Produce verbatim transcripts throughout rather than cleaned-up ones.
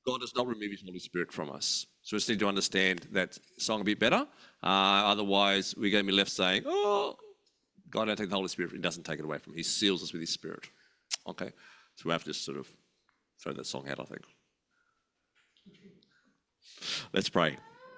God does not remove his Holy Spirit from us. So we just need to understand that song a bit better. Uh, otherwise, we're going to be left saying, oh, God don't take the Holy Spirit. He doesn't take it away from him. He seals us with his Spirit. Okay? So we have to just sort of throw that song out, I think. Let's pray.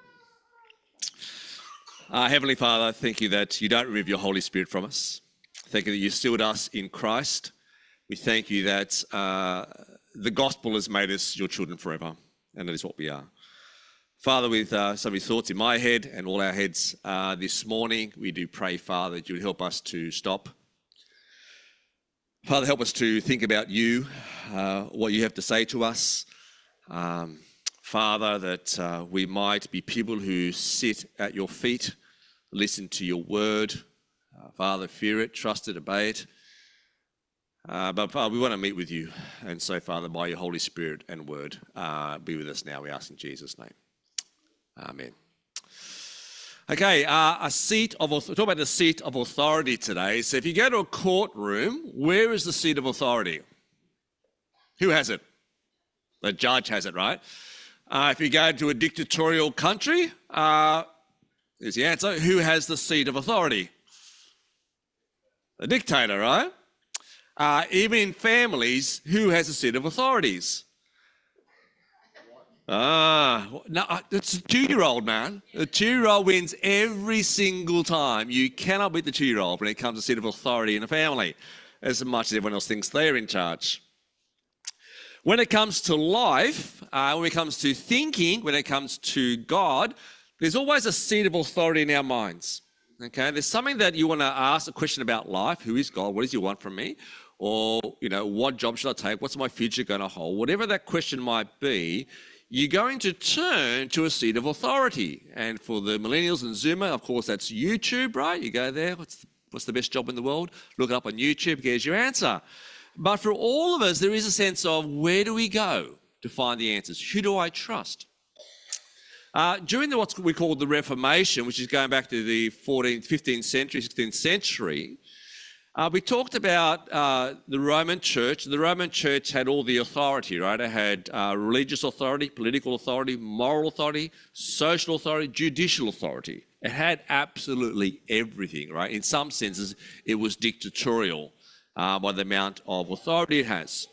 Uh, Heavenly Father, thank you that you don't remove your Holy Spirit from us. Thank you that you sealed us in Christ. We thank you that uh, the gospel has made us your children forever, and that is what we are. Father, with uh, so many thoughts in my head and all our heads uh, this morning, we do pray, Father, that you would help us to stop. Father, help us to think about you, uh, what you have to say to us. Um, Father, that uh, we might be people who sit at your feet, listen to your word. Uh, Father, fear it, trust it, obey it. Uh, but Father, we want to meet with you. And so, Father, by your Holy Spirit and word, uh, be with us now, we ask in Jesus' name. Amen. Okay, uh, a seat of, talk about the seat of authority today. So if you go to a courtroom, where is the seat of authority? Who has it? The judge has it, right? Uh, if you go to a dictatorial country, uh, here's the answer. Who has the seat of authority? The dictator, right? Uh, even in families, who has the seat of authorities? Ah, no, it's a two-year-old, man. The two-year-old wins every single time. You cannot beat the two-year-old when it comes to seat of authority in a family, as much as everyone else thinks they're in charge. When it comes to life, uh, when it comes to thinking, when it comes to God, there's always a seat of authority in our minds. Okay, there's something that you want to ask a question about life. Who is God? What does he want from me? Or, you know, what job should I take? What's my future going to hold? Whatever that question might be, you're going to turn to a seat of authority. And for the millennials and Zoomer, of course, that's YouTube, right? You go there, what's the, what's the best job in the world? Look it up on YouTube, here's your answer. But for all of us, there is a sense of where do we go to find the answers? Who do I trust? Uh, during the, what we call the Reformation, which is going back to the fourteenth, fifteenth century, sixteenth century, uh, we talked about uh, the Roman Church. The Roman Church had all the authority, right? It had uh, religious authority, political authority, moral authority, social authority, judicial authority. It had absolutely everything, right? In some senses, it was dictatorial uh, by the amount of authority it has.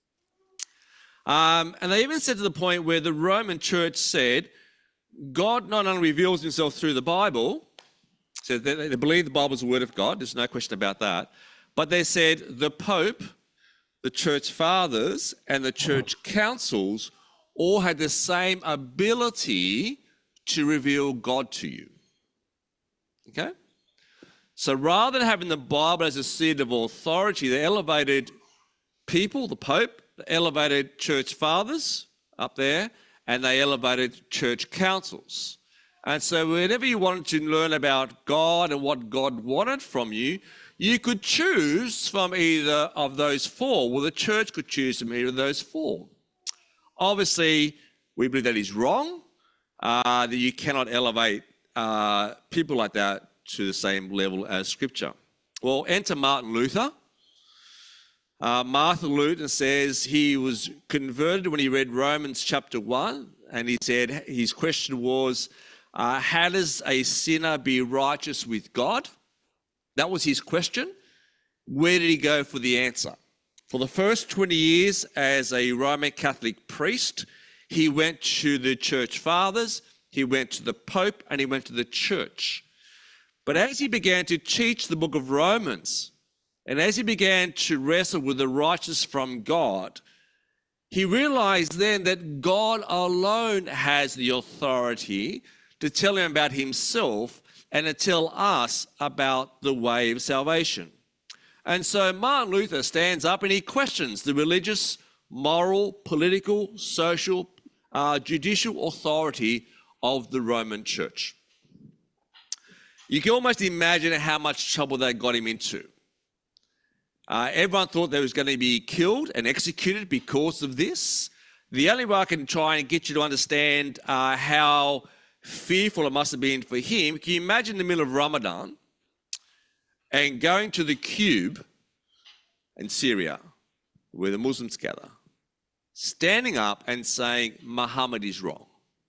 Um, and they even said to the point where the Roman Church said, God not only reveals himself through the Bible, so they, they believe the Bible is the word of God, there's no question about that, but they said the Pope, the Church Fathers, and the Church Councils all had the same ability to reveal God to you. Okay? So rather than having the Bible as a seat of authority, they elevated people, the Pope, they elevated Church Fathers up there, and they elevated church councils. And so whenever you wanted to learn about God and what God wanted from you, you could choose from either of those four. Well, the church could choose from either of those four. Obviously, we believe that is wrong, uh, that you cannot elevate uh, people like that to the same level as Scripture. Well, enter Martin Luther. Uh, Martin Luther says he was converted when he read Romans chapter one, and he said his question was, uh, how does a sinner be righteous with God? That was his question. Where did he go for the answer? For the first twenty years as a Roman Catholic priest, he went to the church fathers, he went to the Pope, and he went to the church. But as he began to teach the book of Romans, and as he began to wrestle with the righteous from God, he realized then that God alone has the authority to tell him about himself and to tell us about the way of salvation. And so Martin Luther stands up and he questions the religious, moral, political, social, uh, judicial authority of the Roman Church. You can almost imagine how much trouble they got him into. Uh, everyone thought they was going to be killed and executed because of this. The only way I can try and get you to understand uh, how fearful it must have been for him, can you imagine the middle of Ramadan and going to the Cube in Syria where the Muslims gather, standing up and saying Muhammad is wrong.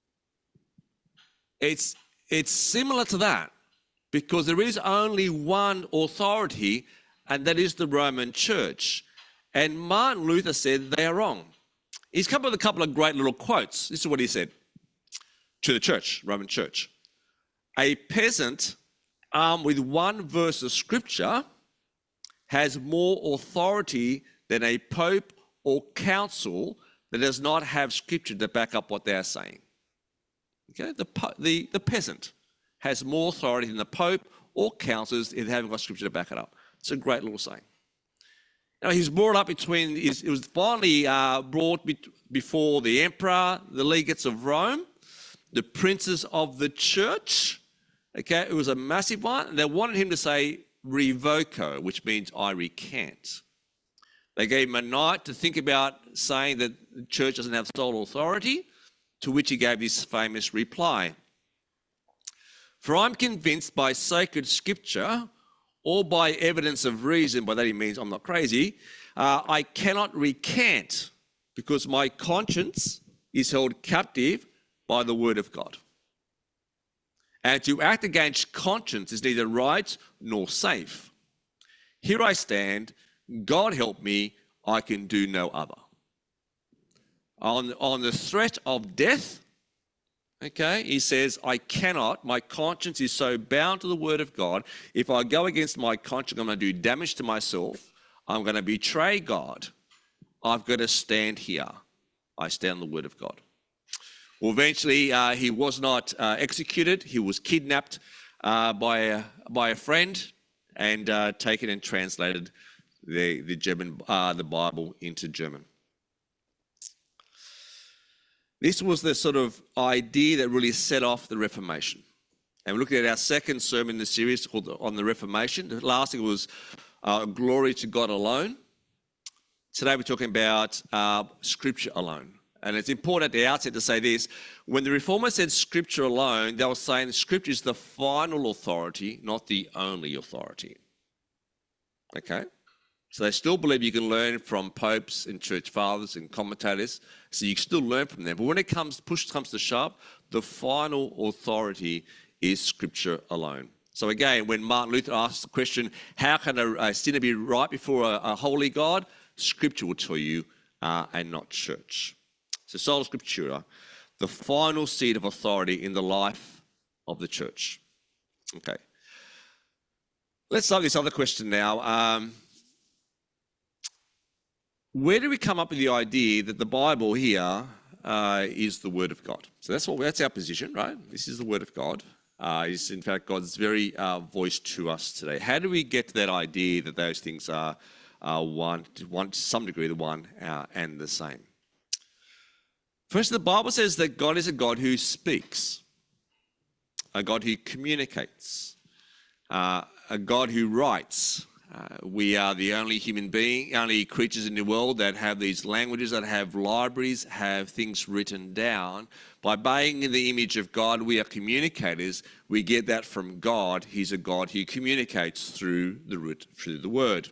It's, it's similar to that because there is only one authority, and that is the Roman Church. And Martin Luther said they are wrong. He's come up with a couple of great little quotes. This is what he said to the church, Roman Church. A peasant armed with one verse of scripture has more authority than a pope or council that does not have scripture to back up what they are saying. Okay, the, the, the peasant has more authority than the pope or councils in having got scripture to back it up. It's a great little saying. Now, he's brought up between, it was finally uh, brought be, before the emperor, the legates of Rome, the princes of the church. Okay, it was a massive one. And they wanted him to say revoco, which means I recant. They gave him a night to think about saying that the church doesn't have sole authority, to which he gave this famous reply. For I'm convinced by sacred scripture or by evidence of reason, by that he means I'm not crazy, uh, I cannot recant because my conscience is held captive by the word of God. And to act against conscience is neither right nor safe. Here I stand, God help me, I can do no other. On, on the threat of death, okay, he says, I cannot, my conscience is so bound to the word of God. If I go against my conscience, I'm going to do damage to myself. I'm going to betray God. I've got to stand here. I stand on the word of God. Well, eventually, uh, he was not uh, executed. He was kidnapped uh, by, a, by a friend and uh, taken and translated the, the, German, uh, the Bible into German. This was the sort of idea that really set off the Reformation. And we're looking at our second sermon in the series called On the Reformation. The last thing was uh, Glory to God Alone. Today we're talking about uh, Scripture alone. And it's important at the outset to say this. When the Reformers said Scripture alone, they were saying Scripture is the final authority, not the only authority. Okay? So they still believe you can learn from popes and church fathers and commentators, so you can still learn from them. But when it comes, push comes to shove, the final authority is Scripture alone. So again, when Martin Luther asked the question, how can a, a sinner be right before a, a holy God? Scripture will tell you, uh, and not church. So sola scriptura, the final seat of authority in the life of the church. Okay. Let's start this other question now. Um, Where do we come up with the idea that the Bible here uh, is the Word of God? So that's what that's our position, right? This is the Word of God. Uh, it's in fact God's very uh, voice to us today. How do we get to that idea that those things are uh, one, one, to some degree, the one uh, and the same? First, the Bible says that God is a God who speaks, a God who communicates, uh, a God who writes. Uh, we are the only human being, only creatures in the world that have these languages, that have libraries, have things written down. By being in the image of God, we are communicators. We get that from God. He's a God who communicates through the, through the Word.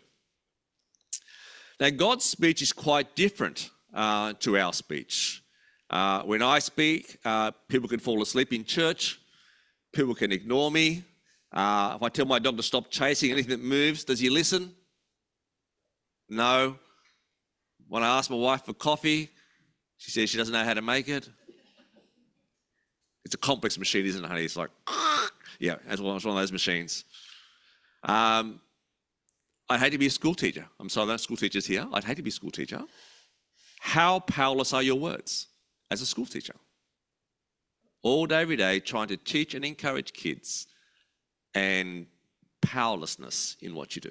Now, God's speech is quite different uh, to our speech. Uh, when I speak, uh, people can fall asleep in church. People can ignore me. Uh, if I tell my dog to stop chasing anything that moves, does he listen? No. When I ask my wife for coffee, she says she doesn't know how to make it. It's a complex machine, isn't it, honey? It's like, yeah, it's one of those machines. Um, I'd hate to be a school teacher. I'm sorry, there are school teachers here. I'd hate to be a school teacher. How powerless are your words as a school teacher? All day, every day, trying to teach and encourage kids, and powerlessness in what you do.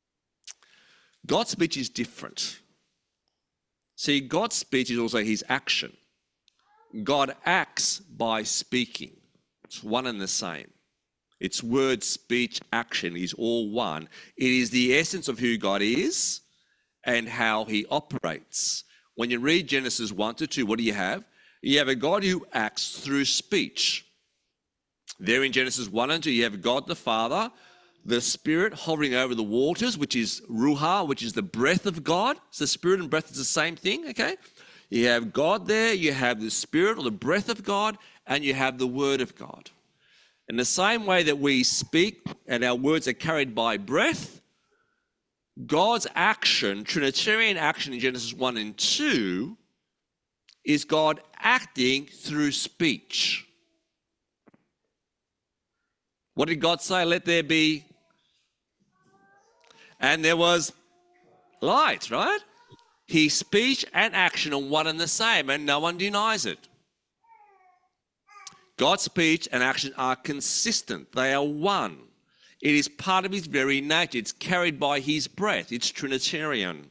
God's speech is different. See, God's speech is also his action. God acts by speaking. It's one and the same. It's word, speech, action is all one. It is the essence of who God is and how he operates. When you read Genesis one to two, what do you have? You have a God who acts through speech. There in Genesis one and two, you have God the Father, the Spirit hovering over the waters, which is Ruha, which is the breath of God. So Spirit and breath is the same thing, okay? You have God there, you have the Spirit or the breath of God, and you have the Word of God. In the same way that we speak and our words are carried by breath, God's action, Trinitarian action in Genesis one and two, is God acting through speech. What did God say? Let there be. And there was light, right? His speech and action are one and the same, and no one denies it. God's speech and action are consistent. They are one. It is part of his very nature. It's carried by his breath. It's Trinitarian.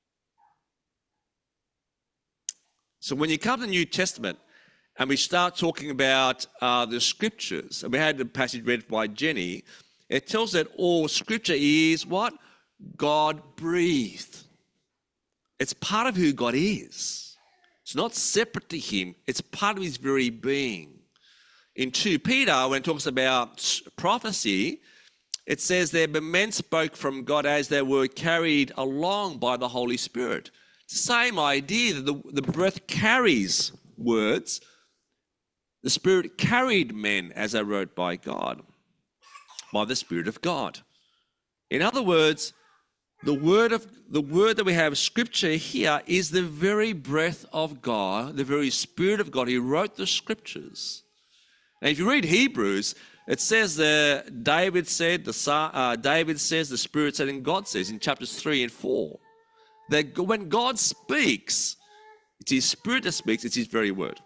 So when you come to the New Testament and we start talking about uh, the scriptures, and we had the passage read by Jenny, it tells that all scripture is what? God breathed. It's part of who God is. It's not separate to him. It's part of his very being. In Second Peter, when it talks about prophecy, it says there, but men spoke from God as they were carried along by the Holy Spirit. It's the same idea that the, the breath carries words. The Spirit carried men as they wrote by God, by the Spirit of God. In other words, the word of the word that we have, scripture here, is the very breath of God, the very Spirit of God. He wrote the scriptures. And if you read Hebrews, it says that David said, the uh, David says, the Spirit said, and God says in chapters three and four, that when God speaks, it's his Spirit that speaks, it's his very word.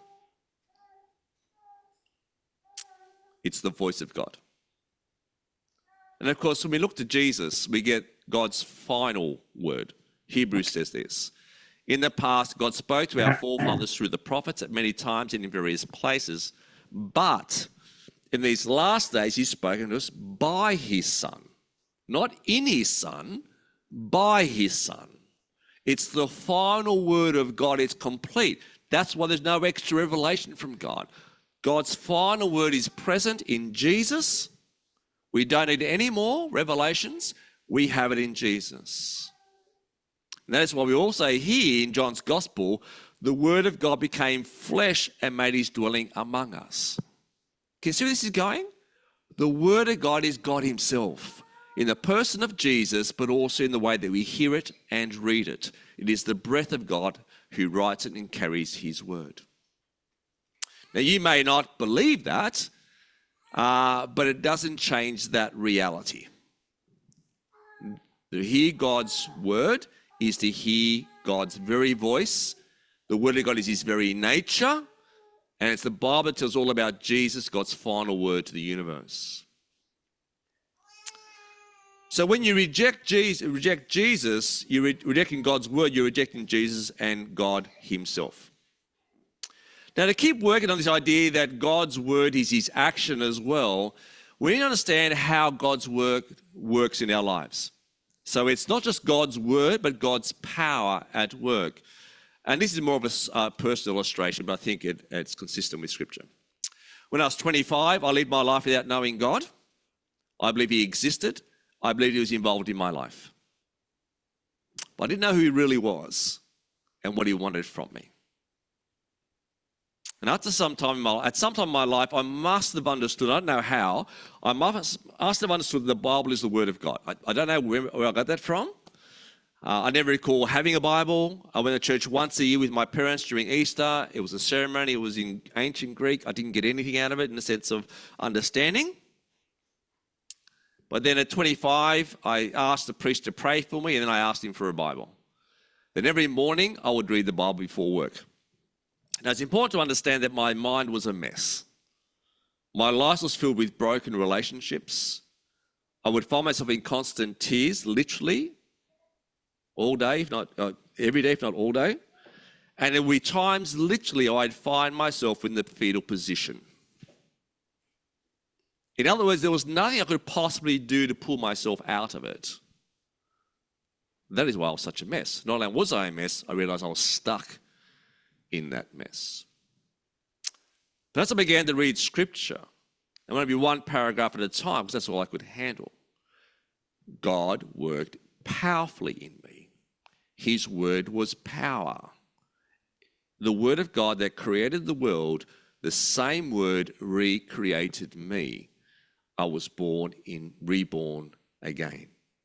It's the voice of God. And of course, when we look to Jesus, we get God's final word. Hebrews says this. In the past, God spoke to our forefathers through the prophets at many times and in various places. But in these last days, he's spoken to us by his Son. Not in his Son, by his Son. It's the final word of God. It's complete. That's why there's no extra revelation from God. God's final word is present in Jesus. We don't need any more revelations. We have it in Jesus. And that is why we also hear in John's Gospel, the Word of God became flesh and made his dwelling among us. Can you see where this is going? The Word of God is God himself in the person of Jesus, but also in the way that we hear it and read it. It is the breath of God who writes it and carries his word. Now, you may not believe that, uh, but it doesn't change that reality. To hear God's word is to hear God's very voice. The word of God is his very nature. And it's the Bible that tells all about Jesus, God's final word to the universe. So when you reject Jesus, reject Jesus, you're re- rejecting God's word, you're rejecting Jesus and God himself. Now, to keep working on this idea that God's word is his action as well, we need to understand how God's work works in our lives. So it's not just God's word, but God's power at work. And this is more of a uh, personal illustration, but I think it, it's consistent with Scripture. When I was twenty-five, I lived my life without knowing God. I believe he existed. I believe he was involved in my life. But I didn't know who he really was and what he wanted from me. And after some time in my, at some time in my life, I must have understood, I don't know how, I must, must have understood that the Bible is the Word of God. I, I don't know where, where I got that from. Uh, I never recall having a Bible. I went to church once a year with my parents during Easter. It was a ceremony. It was in ancient Greek. I didn't get anything out of it in the sense of understanding. But then at twenty-five, I asked the priest to pray for me, and then I asked him for a Bible. Then every morning, I would read the Bible before work. Now, it's important to understand that my mind was a mess. My life was filled with broken relationships. I would find myself in constant tears, literally, all day, if not uh, every day, if not all day. And there would be times, literally, I'd find myself in the fetal position. In other words, there was nothing I could possibly do to pull myself out of it. That is why I was such a mess. Not only was I a mess, I realized I was stuck in that mess. But as I began to read Scripture, I want to be one paragraph at a time because that's all I could handle. God worked powerfully in me. His word was power. the word of God that created the world, the same word recreated me. I was born in, reborn again.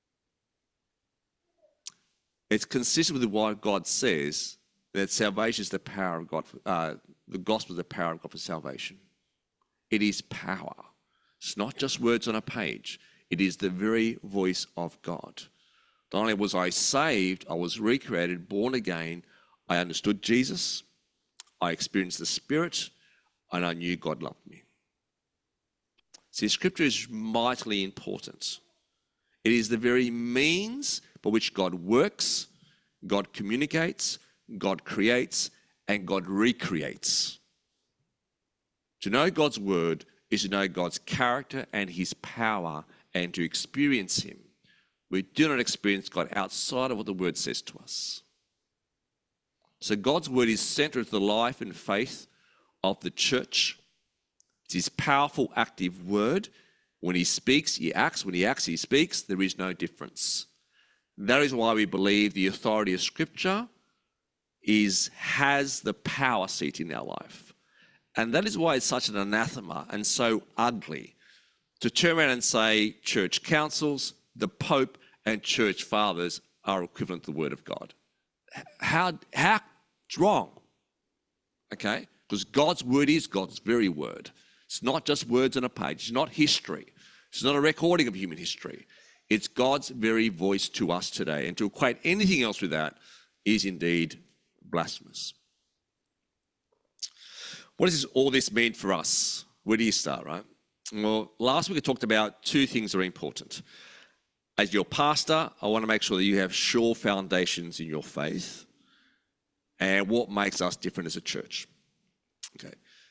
It's consistent with what God says, that salvation is the power of God, uh, the gospel is the power of God for salvation. It is power. It's not just words on a page. It is the very voice of God. Not only was I saved, I was recreated, born again. I understood Jesus. I experienced the Spirit, and I knew God loved me. See, Scripture is mightily important. It is the very means by which God works, God communicates, God creates, and God recreates. To know God's word is to know God's character and his power and to experience him. We do not experience God outside of what the word says to us. So God's word is central to the life and faith of the church. It's his powerful, active word. When he speaks, he acts. When he acts, he speaks. There is no difference. That is why we believe the authority of Scripture is, has the power seat in our life. And that is why it's such an anathema and so ugly to turn around and say church councils, the Pope, and church fathers are equivalent to the Word of God. How, how it's wrong, okay? Because God's word is God's very word. It's not just words on a page. It's not history. It's not a recording of human history. It's God's very voice to us today. And to equate anything else with that is indeed blasphemous. What does all this mean for us? Where do you start, right? Well, last week I talked about two things that are important. As your pastor, I want to make sure that you have sure foundations in your faith and what makes us different as a church. Okay.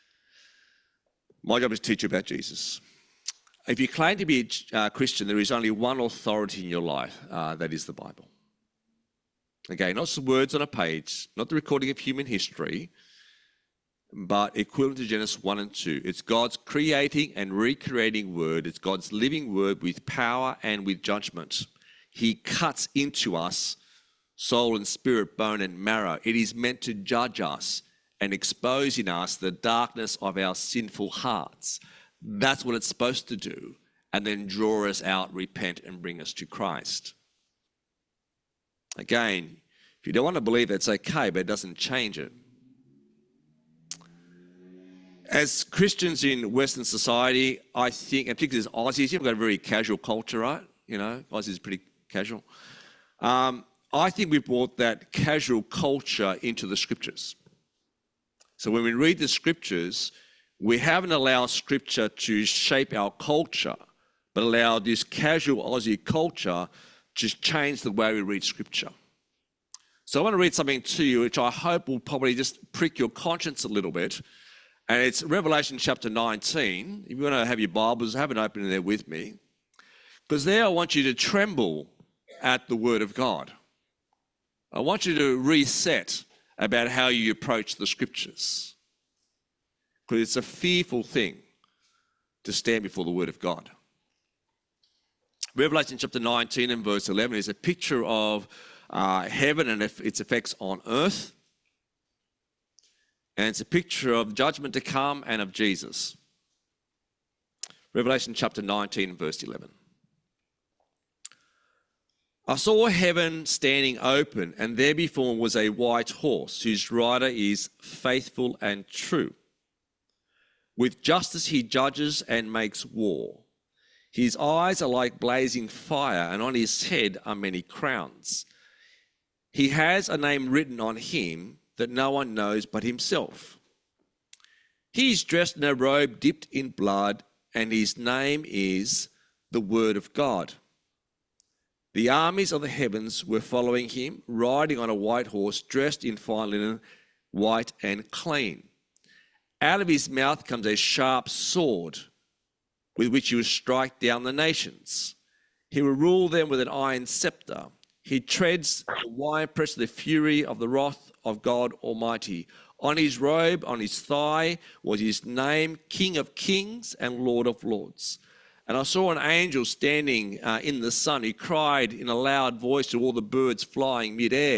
My job is to teach you about Jesus. If you claim to be a uh, Christian, there is only one authority in your life, uh, that is the Bible. Okay, not some words on a page, not the recording of human history, but equivalent to Genesis one and two. It's God's creating and recreating word. It's God's living word with power and with judgment. He cuts into us, soul and spirit, bone and marrow. It is meant to judge us and expose in us the darkness of our sinful hearts. That's what it's supposed to do, and then draw us out, repent, and bring us to Christ. Again, if you don't want to believe that's okay, but it doesn't change it. As Christians in Western society, I think, and particularly as Aussies, you've got a very casual culture, right? You know, Aussies is pretty casual. Um, I think we've brought that casual culture into the Scriptures. So when we read the Scriptures, we haven't allowed Scripture to shape our culture, but allowed this casual Aussie culture to change the way we read Scripture. So I want to read something to you, which I hope will probably just prick your conscience a little bit. And it's Revelation chapter nineteen. If you want to have your Bibles, have it open there with me. Because there I want you to tremble at the Word of God. I want you to reset about how you approach the Scriptures. Because it's a fearful thing to stand before the Word of God. Revelation chapter nineteen and verse eleven is a picture of uh, heaven and its effects on earth. And it's a picture of judgment to come and of Jesus. Revelation chapter nineteen and verse eleven. I saw heaven standing open, and there before was a white horse, whose rider is faithful and true. With justice he judges and makes war. His eyes are like blazing fire, and on his head are many crowns. He has a name written on him that no one knows but himself. He is dressed in a robe dipped in blood, and his name is the Word of God. The armies of the heavens were following him, riding on a white horse, dressed in fine linen, white and clean. Out of his mouth comes a sharp sword, with which he will strike down the nations. He will rule them with an iron scepter. He treads the winepress of the fury of the wrath of God Almighty. On his robe, on his thigh, was his name, King of Kings and Lord of Lords. And I saw an angel standing uh, in the sun. He cried in a loud voice to all the birds flying mid-air,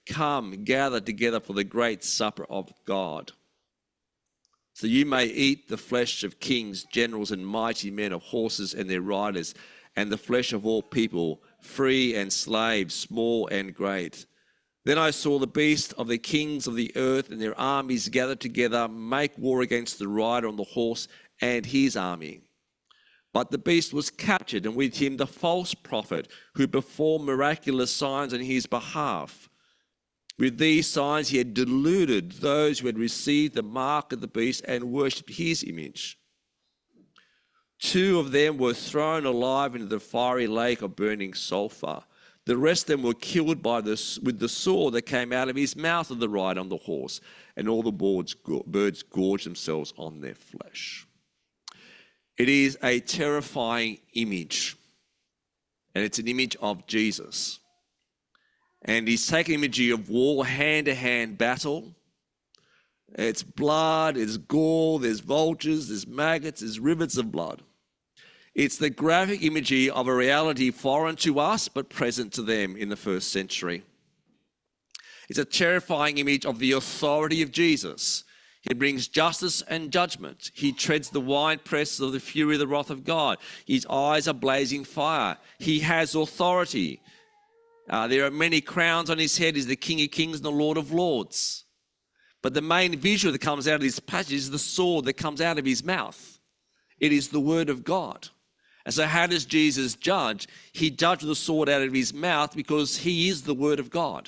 come, gather together for the great supper of God. So you may eat the flesh of kings, generals, and mighty men, of horses and their riders, and the flesh of all people, free and slave, small and great. Then I saw the beast of the kings of the earth and their armies gathered together, make war against the rider on the horse and his army. But the beast was captured, and with him the false prophet, who performed miraculous signs on his behalf. With these signs he had deluded those who had received the mark of the beast and worshipped his image. Two of them were thrown alive into the fiery lake of burning sulfur. The rest of them were killed by the, with the sword that came out of his mouth of the rider on the horse, and all the birds, birds gorged themselves on their flesh. It is a terrifying image, and it's an image of Jesus. And he's taking imagery of war, hand-to-hand battle. It's blood, it's gore, there's vultures, there's maggots, there's rivers of blood. It's the graphic imagery of a reality foreign to us but present to them in the first century. It's a terrifying image of the authority of Jesus. He brings justice and judgment. He treads the winepress of the fury of the wrath of God. His eyes are blazing fire. He has authority. Uh, there are many crowns on his head. He's the King of Kings and the Lord of Lords. But the main visual that comes out of this passage is the sword that comes out of his mouth. It is the word of God. And so how does Jesus judge? He judges the sword out of his mouth because he is the word of God.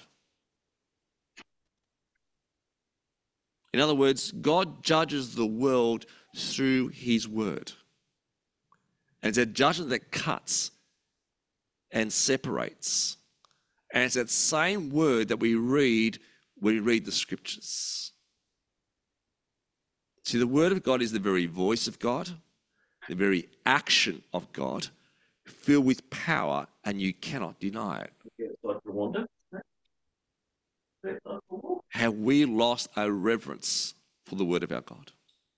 In other words, God judges the world through his word. And it's a judgment that cuts and separates. And it's that same word that we read when we read the scriptures. See, the word of God is the very voice of God, the very action of God, filled with power, and you cannot deny it. Have we lost our reverence for the word of our God?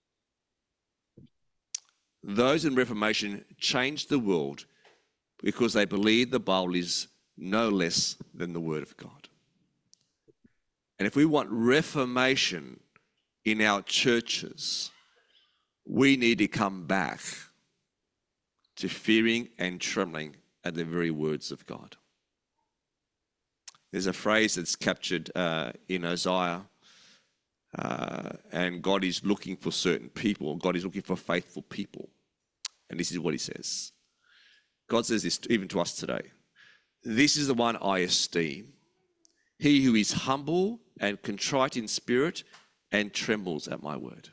Those in Reformation changed the world because they believed the Bible is no less than the word of God. And if we want reformation in our churches, we need to come back to fearing and trembling at the very words of God. There's a phrase that's captured uh, in Isaiah, uh, and God is looking for certain people. God is looking for faithful people. And this is what he says. God says this even to us today. This is the one I esteem, he who is humble and contrite in spirit and trembles at my word.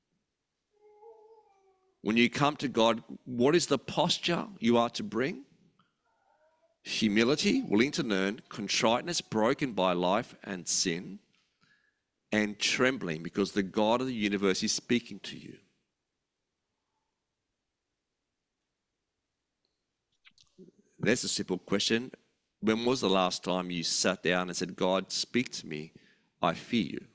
When you come to God, what is the posture you are to bring? Humility, willing to learn, contriteness, broken by life and sin, and trembling because the God of the universe is speaking to you. That's a simple question. When was the last time you sat down and said, God, speak to me, I fear you?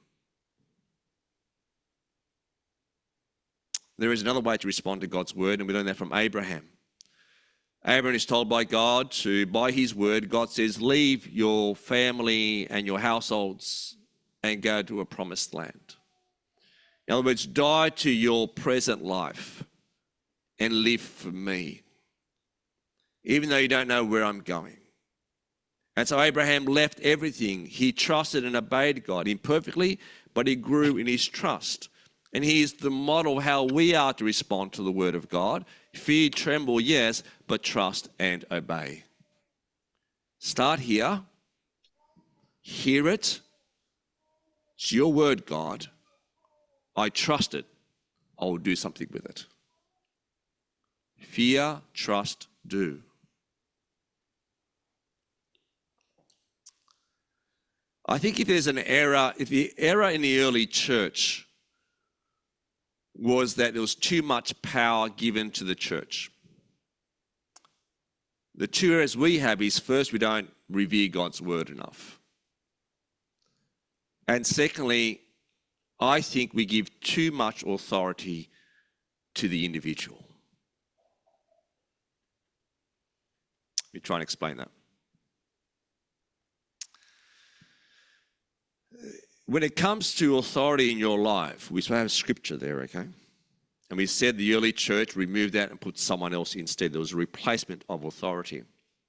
There is another way to respond to God's word, and we learn that from Abraham. Abraham is told by God to, by his word, God says, leave your family and your households and go to a promised land. In other words, die to your present life and live for me, even though you don't know where I'm going. And so Abraham left everything. He trusted and obeyed God imperfectly, but he grew in his trust. And he is the model of how we are to respond to the word of God. Fear, tremble, yes, but trust and obey. Start here. Hear it. It's your word, God. I trust it. I will do something with it. Fear, trust, do. I think if there's an error, if the error in the early church was that there was too much power given to the church. The two errors we have is, first, we don't revere God's word enough. And secondly, I think we give too much authority to the individual. Let me try and explain that. when it comes to authority in your life, we have scripture there, okay? And we said the early church removed that and put someone else instead. There was a replacement of authority.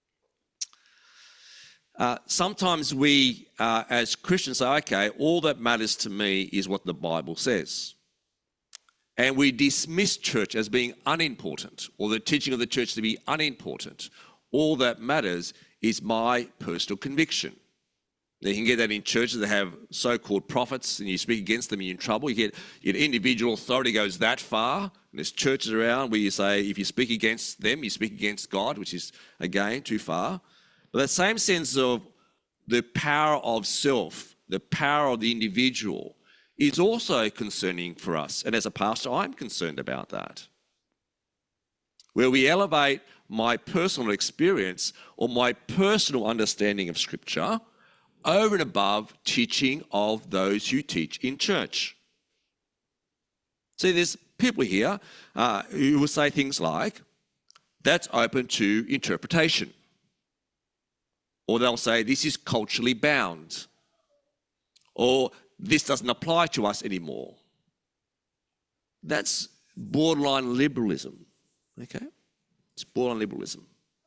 Uh, sometimes we, uh, as Christians, say, okay, all that matters to me is what the Bible says. And we dismiss church as being unimportant, or the teaching of the church to be unimportant. All that matters is my personal conviction. Now, you can get that in churches that have so-called prophets, and you speak against them, you're in trouble. You get, your individual authority goes that far. And there's churches around where you say, if you speak against them, you speak against God, which is, again, too far. But that same sense of the power of self, the power of the individual, is also concerning for us. And as a pastor, I'm concerned about that. Where we elevate my personal experience or my personal understanding of Scripture over and above teaching of those who teach in church. See, there's people here uh, who will say things like, that's open to interpretation. Or they'll say, this is culturally bound. Or this doesn't apply to us anymore. That's borderline liberalism, okay? It's borderline liberalism.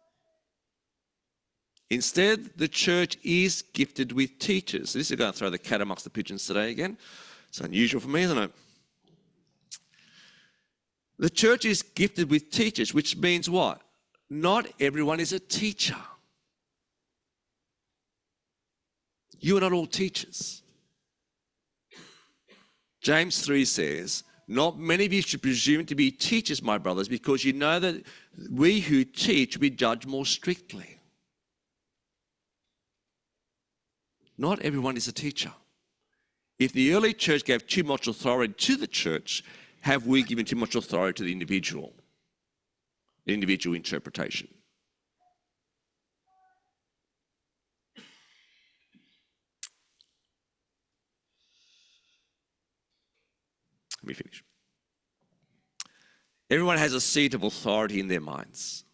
Instead, the church is gifted with teachers. This is going to throw the cat amongst the pigeons today again. It's unusual for me, isn't it? The church is gifted with teachers, which means what? Not everyone is a teacher. You are not all teachers. James three says, not many of you should presume to be teachers, my brothers, because you know that we who teach will be judged more strictly. Not everyone is a teacher. If the early church gave too much authority to the church, have we given too much authority to the individual? The individual interpretation. Let me finish. Everyone has a seat of authority in their minds.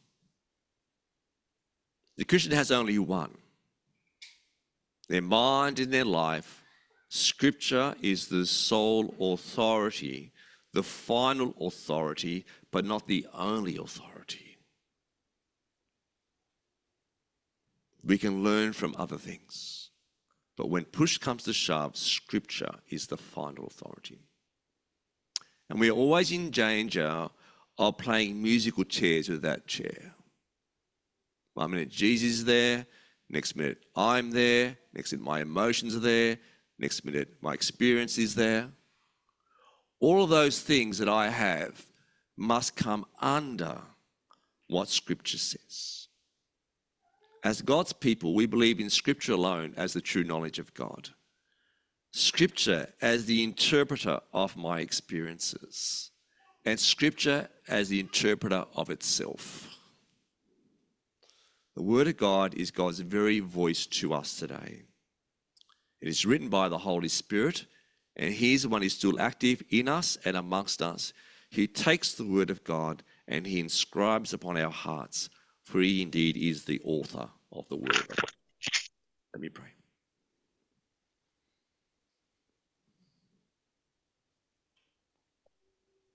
The Christian has only one. Their mind in their life. Scripture is the sole authority, the final authority, but not the only authority. We can learn from other things, but when push comes to shove, Scripture is the final authority. And we're always in danger of playing musical chairs with that chair. One minute Jesus is there, next minute I'm there, next minute my emotions are there, next minute my experience is there. All of those things that I have must come under what Scripture says. As God's people, we believe in Scripture alone as the true knowledge of God. Scripture as the interpreter of my experiences, and Scripture as the interpreter of itself. The Word of God is God's very voice to us today. It is written by the Holy Spirit, and He's the one who's still active in us and amongst us. He takes the Word of God and He inscribes upon our hearts, for He indeed is the author of the Word. Let me pray.